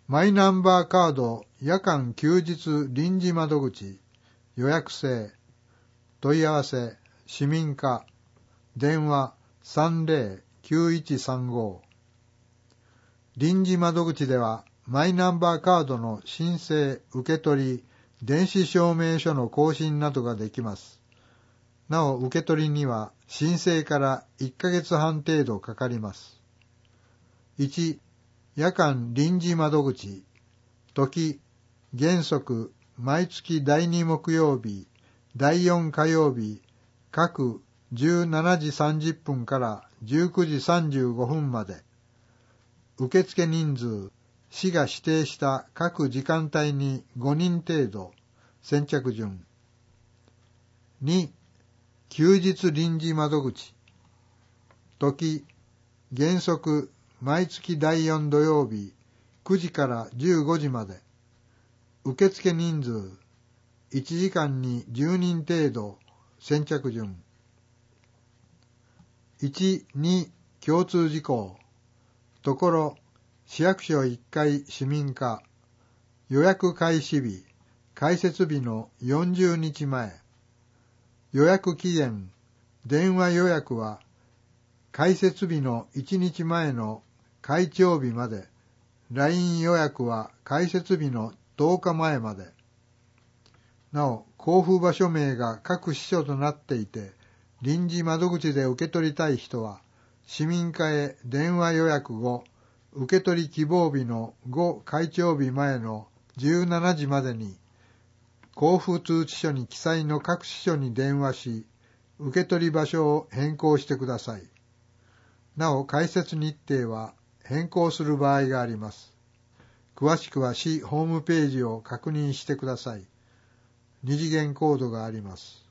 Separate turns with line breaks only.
マイナンバーカード夜間休日臨時窓口予約制問い合わせ市民課電話30-9135臨時窓口ではマイナンバーカードの申請受け取り電子証明書の更新などができます。なお受け取りには申請から1ヶ月半程度かかります。1夜間臨時窓口時原則毎月第2木曜日第4火曜日各17時30分から19時35分まで受付人数市が指定した各時間帯に5人程度先着順2休日臨時窓口時原則毎月第4土曜日9時から15時まで受付人数1時間に10人程度先着順1、2共通事項ところ市役所1階市民課予約開始日開設日の40日前予約期限電話予約は開設日の1日前の開帳日まで LINE 予約は開設日の10日前までなお交付場所名が各支所となっていて臨時窓口で受け取りたい人は市民課へ電話予約後受け取り希望日の5開帳日前の17時までに交付通知書に記載の各支所に電話し受け取り場所を変更してください。なお開設日程は変更する場合があります。詳しくは市ホームページを確認してください。二次元コードがあります。